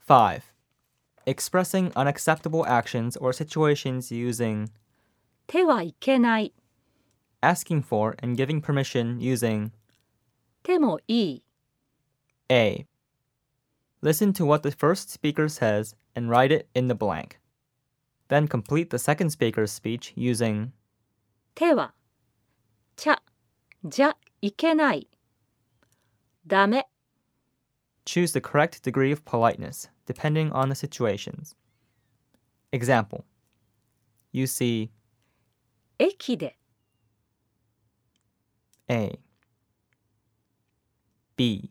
5. Expressing unacceptable actions or situations using 手はいけない、 asking for and giving permission using 手もいい、 A. Listen to what the first speaker says and write it in the blank. Then complete the second speaker's speech using 手は、ちゃ、じゃいけない、ダメ、 choose the correct degree of politeness, depending on the situations. Example. You see 駅で、 A. B.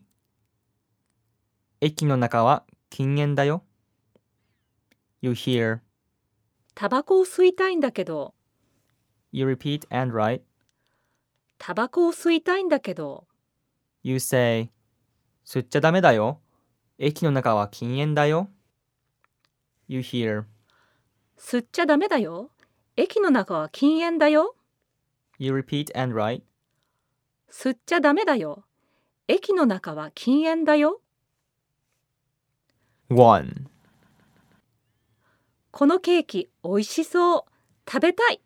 駅の中は禁煙だよ。You hear タバコを吸いたいんだけど、 You repeat and write. タバコを吸いたいんだけど、 You say 吸っちゃダメだよ。駅の中は禁煙だよ。You hear 吸っちゃダメだよ、駅の中は禁煙だよ、 You repeat and write. 吸っちゃダメだよ、駅の中は禁煙だよ。 1. このケーキおいしそう、食べたい。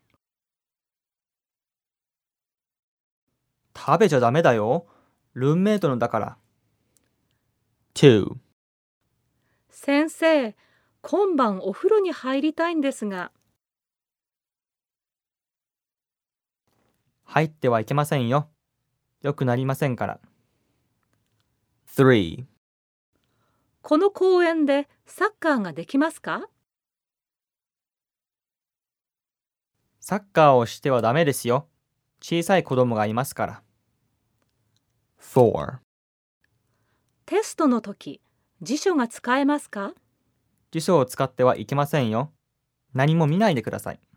食べちゃダメだよ。ルームメイトのだから。2. 先生、今晩お風呂に入りたいんですが。 入ってはいけませんよ。よくなりませんから。3. この公園でサッカーができますか？ サッカーをしてはダメですよ。小さい子供がいますから。4. テストの時、辞書が使えますか？ 辞書を使ってはいけませんよ。何も見ないでください。